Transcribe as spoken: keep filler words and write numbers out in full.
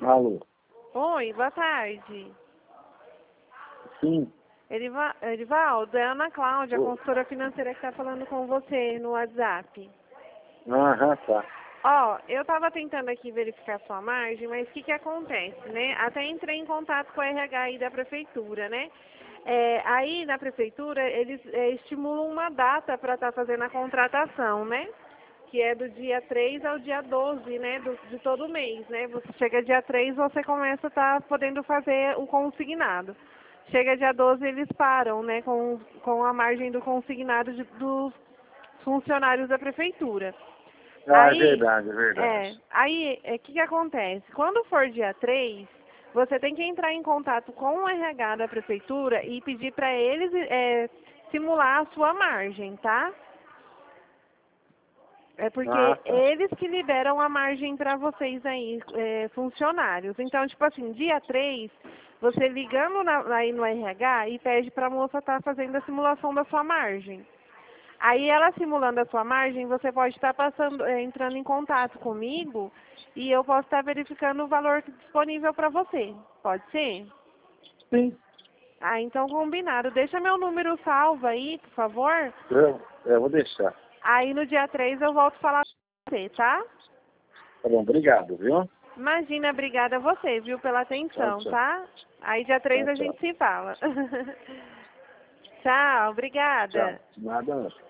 Alô? Oi, boa tarde. Sim. Eriva, Erivaldo, é a Ana Cláudia, a Ô. consultora financeira que está falando com você no WhatsApp. Aham, tá. Ó, eu estava tentando aqui verificar a sua margem, mas o que que acontece, né? Até entrei em contato com a R H aí da prefeitura, né? É, aí na prefeitura eles é, estimulam uma data para estar fazendo a contratação, né? Que é do dia três ao dia doze, né? Do, de todo mês, né? Você chega dia três, você começa a estar podendo fazer o consignado. Chega dia doze, eles param, né? Com, com a margem do consignado de, dos funcionários da prefeitura. Ah, é Aí, verdade, é é, verdade. aí, o é, que que acontece? Quando for dia três, você tem que entrar em contato com o R H da prefeitura e pedir para eles é, simular a sua margem, tá? É Ah, porque tá. eles que liberam a margem para vocês aí, é, funcionários. Então, tipo assim, dia três, você ligando na, aí no R H e pede para a moça estar fazendo a simulação da sua margem. Aí ela simulando a sua margem, você pode estar passando, é, entrando em contato comigo e eu posso estar verificando o valor disponível para você. Pode ser? Sim. Ah, então combinado. Deixa meu número salvo aí, por favor. Eu, eu vou deixar. Aí no dia três eu volto a falar com você, tá? Tá bom, obrigado, viu? Imagina, obrigada a você, viu, pela Tchau, atenção, tchau. tá? Aí dia três Tchau, a tchau. gente se fala. Tchau, Tchau. obrigada. Nada.